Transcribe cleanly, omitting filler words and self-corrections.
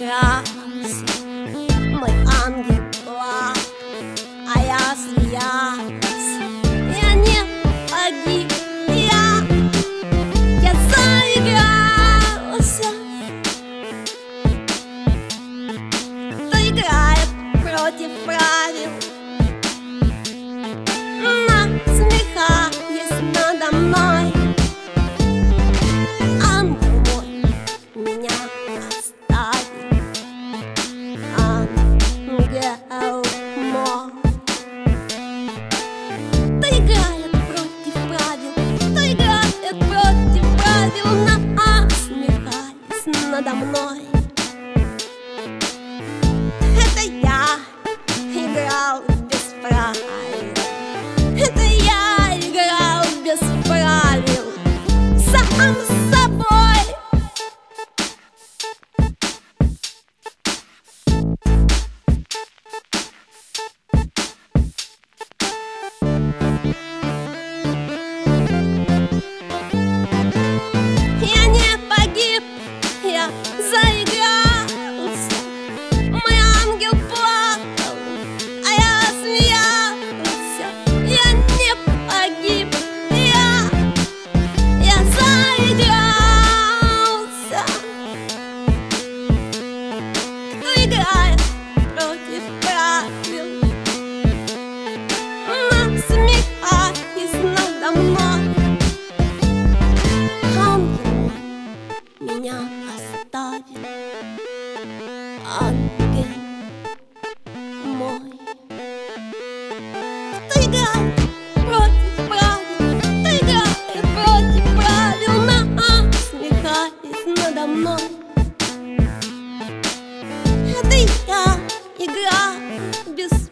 заигрался мой ангел плак, а я смеялась. Я не погиб, я заигрался. Кто играет против правил, насмехаясь надо мной. Ангел мой меня оставил, ангел мой. Кто играет против правил, кто играет против правил, насмехаясь надо мной. Это я играл без правил, это я играл без правил, сам с собой. Я не погиб, я заигрался. Мой ангел плакал, а я смеялся. Я не погиб, я заигрался. Кто играет против правил, насмехаясь надо мной. Ангел меня оставил, ангел мой. Кто играет против правил, кто играет против правил, насмехаясь надо мной. Это я играю без